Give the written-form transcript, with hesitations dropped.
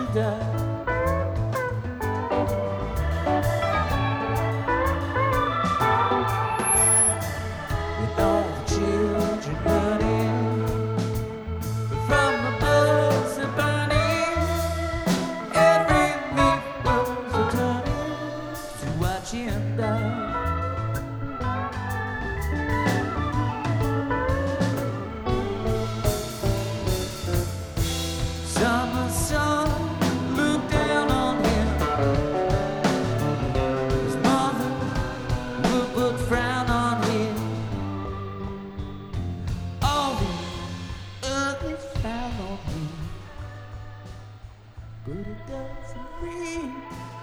die. With all the children running from the bugs that burning, every leaf was a turning to watch him die. Summer sun looked down on him. His mother would frown on him. All the others frown on him, but it doesn't mean